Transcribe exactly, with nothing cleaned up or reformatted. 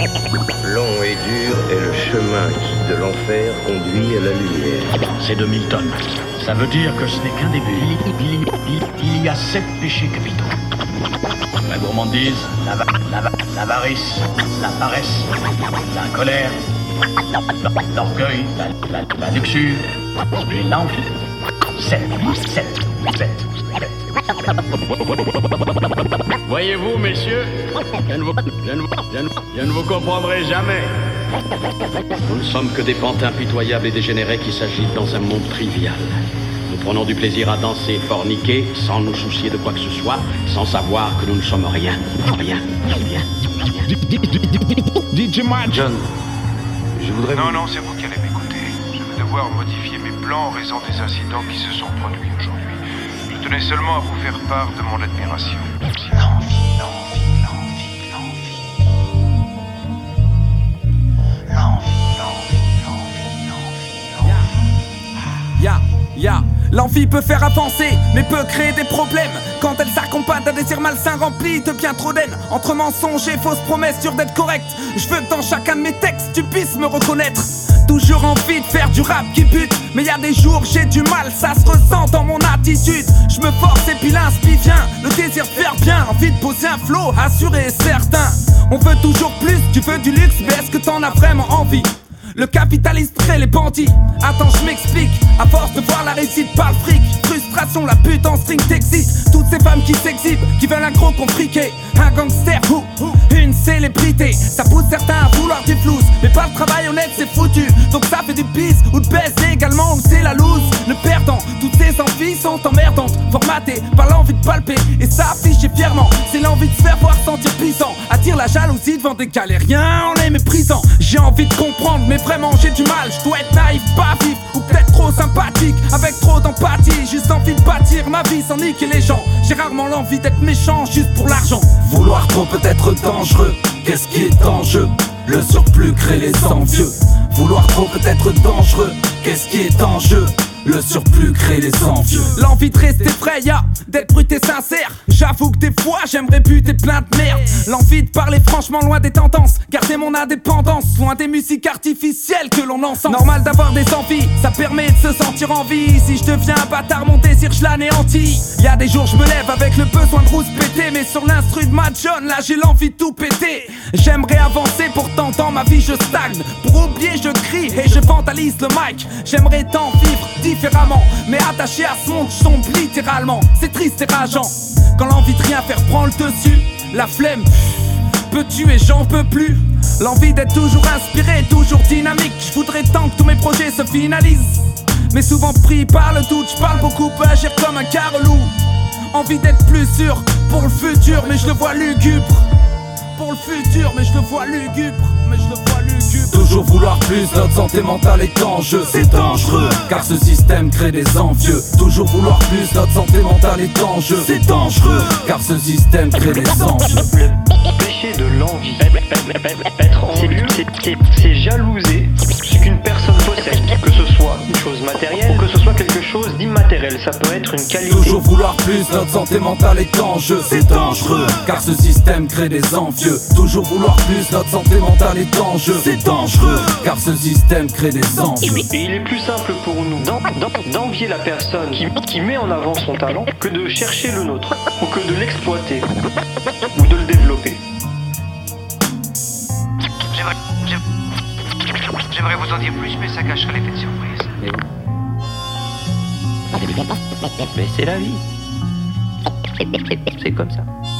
Long et dur est le chemin qui, de l'enfer, conduit à la lumière. C'est de Milton. Ça veut dire que ce n'est qu'un début. Il, il, il, il y a sept péchés capitaux. La gourmandise, la va- la va- l'avarice, la paresse, la colère, la- la- l'orgueil, la, la, la luxure et l'envie. Sept, sept, sept, sept. Voyez-vous, messieurs, je ne vous, je ne vous- je ne- je ne vous comprendrai jamais. Nous ne sommes que des pantins pitoyables et dégénérés qui s'agitent dans un monde trivial. Nous prenons du plaisir à danser, forniquer, sans nous soucier de quoi que ce soit, sans savoir que nous ne sommes rien, rien, rien, rien. D J Mad. John, je voudrais... Non, non, c'est vous qui allez m'écouter. Je vais devoir modifier mes plans en raison des incidents qui se sont produits aujourd'hui. Je tenais seulement à vous faire part de mon admiration. L'envie, l'envie, l'envie, l'envie. L'envie, l'envie, l'envie, l'envie, l'envie. Ya, ya. L'envie peut faire avancer, mais peut créer des problèmes quand elle s'accompagne d'un désir malsain rempli de bien trop d'haine. Entre mensonges et fausses promesses sûres d'être correct, je veux que dans chacun de mes textes tu puisses me reconnaître. Toujours envie de faire du rap qui bute, mais y a des jours j'ai du mal, ça se ressent dans mon attitude. Je me force et puis l'inspi vient, le désir de faire bien, envie de poser un flow assuré et certain. On veut toujours plus, tu veux du luxe, mais est-ce que t'en as vraiment envie? Le capitaliste crée les bandits. Attends, je m'explique. À force de voir la réussite par le fric, frustration, la pute en string t'excite. Toutes ces femmes qui s'exhibent, qui veulent un gros compliqué, un gangster ou une célébrité. Ça pousse certains à vouloir du flouze, mais pas le travail honnête, c'est foutu. Donc ça fait du bise ou de baisse également, ou c'est la loose. Le perdant, toutes ces envies sont emmerdantes, formatées par l'envie de palper et ça affiche fièrement. C'est l'envie de se faire voir sentir puissant, attire la jalousie devant des galériens en les méprisant. J'ai envie de comprendre, mais vraiment j'ai du mal. Je dois être naïf, pas vif, ou peut-être trop sympathique, avec trop d'empathie. Juste envie de bâtir ma vie sans niquer les gens. J'ai rarement l'envie d'être méchant juste pour l'argent. Vouloir trop peut être dangereux. Qu'est-ce qui est en jeu? Le surplus crée les envieux. Vouloir trop peut être dangereux. Qu'est-ce qui est en jeu? Le surplus crée les envieux. L'envie de rester vrai, ya, d'être brut et sincère. J'avoue que des fois j'aimerais buter plein de merde. L'envie de parler franchement loin des tendances, garder mon indépendance, loin des musiques artificielles que l'on encense. Normal d'avoir des envies, ça permet de se sentir en vie. Si je deviens un bâtard, mon désir je l'anéantis. Y'a des jours je me lève avec le besoin de rousse péter, mais sur l'instru de ma John, là j'ai l'envie de tout péter. J'aimerais avancer, pourtant dans ma vie je stagne. Pour oublier je crie et je vandalise le mic. J'aimerais tant vivre différemment, mais attaché à ce monde je tombe littéralement. C'est triste et rageant quand l'envie de rien faire prend le dessus. La flemme peut tuer, j'en peux plus. L'envie d'être toujours inspiré, toujours dynamique. Je voudrais tant que tous mes projets se finalisent, mais souvent pris par le doute. Je parle beaucoup, peux agir comme un carelou. Envie d'être plus sûr pour le futur, mais je le vois lugubre. Pour le futur, mais je le vois lugubre. Mais je le vois lugubre. Toujours vouloir plus, notre santé mentale est en jeu. C'est dangereux, car ce système crée des envieux. Toujours vouloir plus, notre santé mentale est en jeu. C'est dangereux, car ce système crée des envieux. Le péché de l'envie, être envieux, c'est- c'est- c'est jalouser ce qu'une personne possède, que ce soit une chose matérielle, que ce soit quelque chose d'immatériel, ça peut être une qualité. Toujours vouloir plus, notre santé mentale est en jeu. C'est dangereux, car ce système crée des envieux. Toujours vouloir plus, notre santé mentale est en jeu. C'est dangereux, car ce système crée des envieux. Et il est plus simple pour nous d'en- d'en- d'envier la personne qui, qui met en avant son talent que de chercher le nôtre, ou que de l'exploiter, ou de le développer. J'aimerais, j'aimerais- j'aimerais vous en dire plus, mais ça cacherait l'effet de surprise. Mais c'est la vie. C'est comme ça.